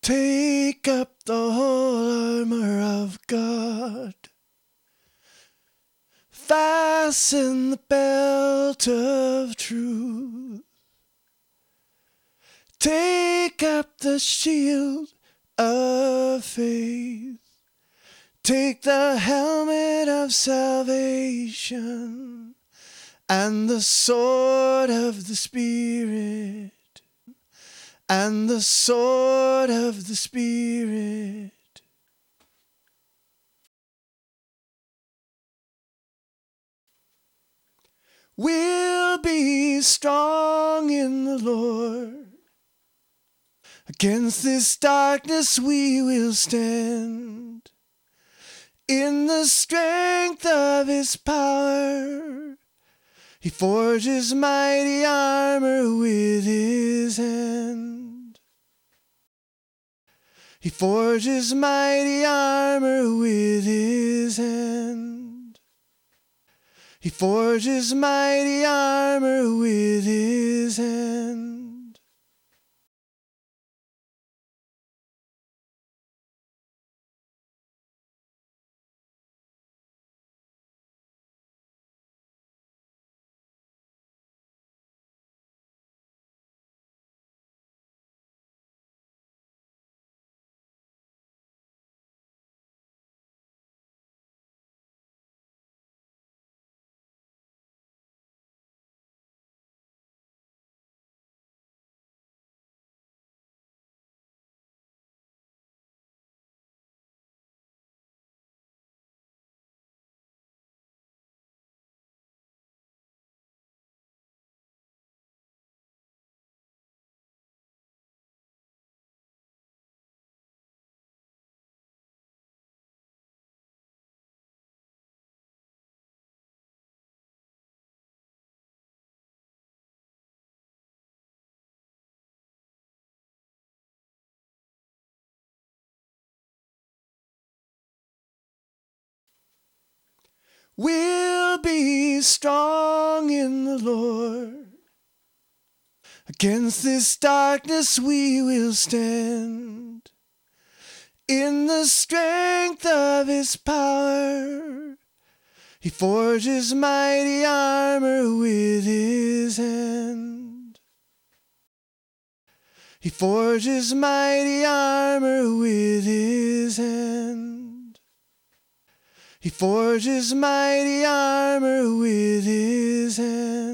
Take up the whole armor of God. Fasten the belt of truth. Take up the shield of faith. Take the helmet of salvation and the sword of the Spirit. And the sword of the Spirit. We'll be strong in the Lord. Against this darkness we will stand. In the strength of His power, He forges mighty armor with His hand. He forges mighty armor with His hand. He forges mighty armor with His hand. We'll be strong in the Lord. Against this darkness we will stand. In the strength of His power, He forges mighty armor with His hand. He forges mighty armor with His hand. He forges mighty armor with His hand.